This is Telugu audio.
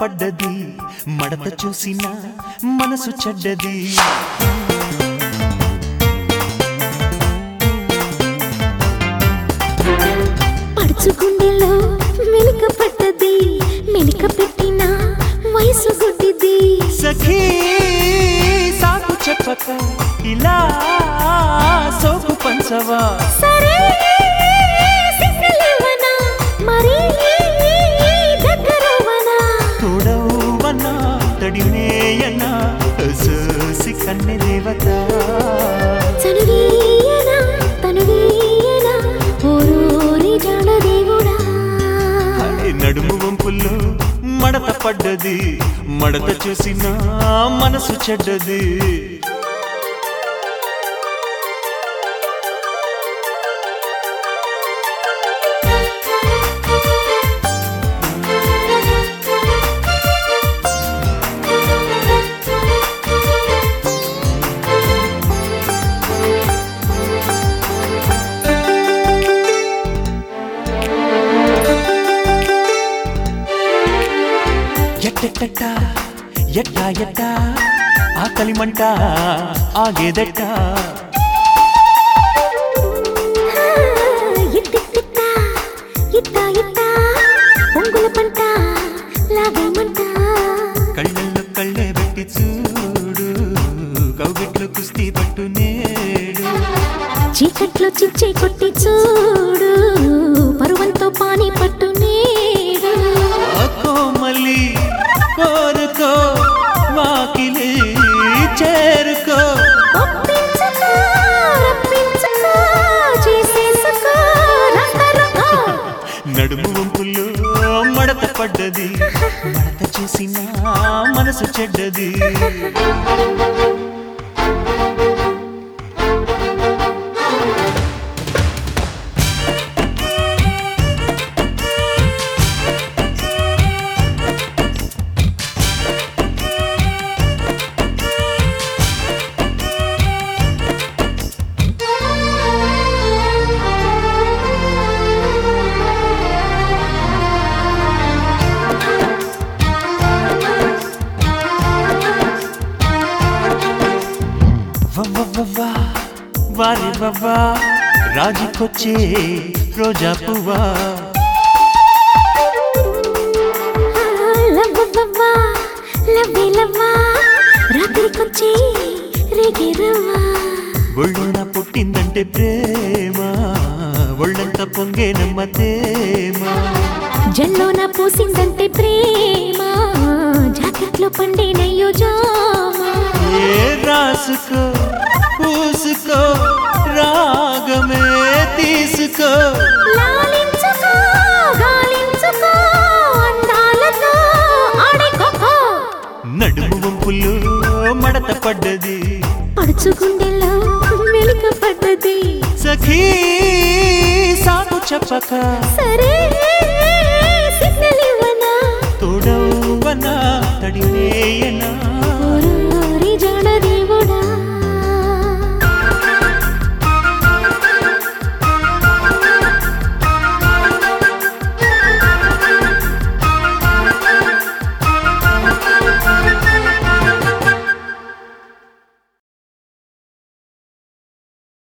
పడ్డది మడత చూసిన మనసు చెడ్డది పడుచుకుండెలో మెలిక పడ్డది మెలిక పెట్టిన వయసు గుడ్డిది సఖీ సాకు చెప్పక ఇలా సోకు పంచవా సరే సిగ్గలేవనా మరి దగ్గరవనా తోడవనా తడినేయనా సోసి కన్నె దేవత చనువీయనా తనువీయనా ఓరోరి జాడ దేవుడా నడుము వంపుల్లో మడత పడ్డది మడత చూసిన మనసు చెడ్డది ఎట్టెట్టా ఎట్టా ఎట్టా ఆకలి మంట ఆగేదెట్ట పొంగుల పంట లాగేమంట కళ్ళల్లో కళ్ళే పెట్టి చూడు కౌగిట్లో కుస్తీ పట్టు నేడు చీకట్లో చిచ్చే కొట్టి చూడు పరువంతో పానీ పట్టు నేడు కోమలి కోరుకో వాకిలి చేరుకో నడుము వంపుల్లో మడత పడ్డది మడత చూసిన మనసు చెడ్డది వారి బాబా రాజుకొచ్చే రోజా పువ్వా రాత్రికొచ్చే రేగే రవ్వా ఒళ్ళున పుట్టిందంటే ప్రేమ ఒళ్ళంతా పొంగేనమ్మ తేమ జల్లోన పూసిందంటే ప్రేమ జాకెట్లో పండేనయ్యో జామా ఏ రాసుకో పూసుకో రాగమే తీసుకో లాలించుకో గాలించుకో అందాలతో ఆడుకోకో నడుము వంపుల్లో మడత పడ్డది పడుచుకుండెలో మెలిక పడ్డది సఖీ సాకు చెప్పక సరే సిగ్గలివనా తోడవనా తడినేయనా